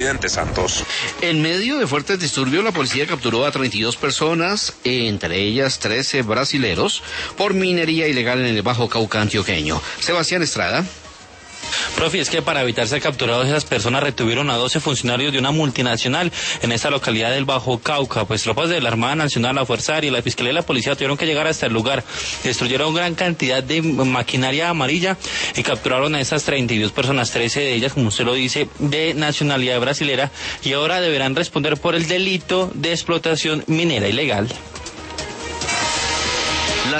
Santos. En medio de fuertes disturbios, la policía capturó a 32 personas, entre ellas 13 brasileros, por minería ilegal en el Bajo Cauca antioqueño. Sebastián Estrada. Profe, es que para evitar ser capturados, esas personas retuvieron a 12 funcionarios de una multinacional en esta localidad del Bajo Cauca. Pues tropas de la Armada Nacional, la Fuerza Aérea y la Fiscalía y la Policía tuvieron que llegar hasta el lugar. Destruyeron gran cantidad de maquinaria amarilla y capturaron a esas 32 personas, 13 de ellas, como usted lo dice, de nacionalidad brasilera, y ahora deberán responder por el delito de explotación minera ilegal.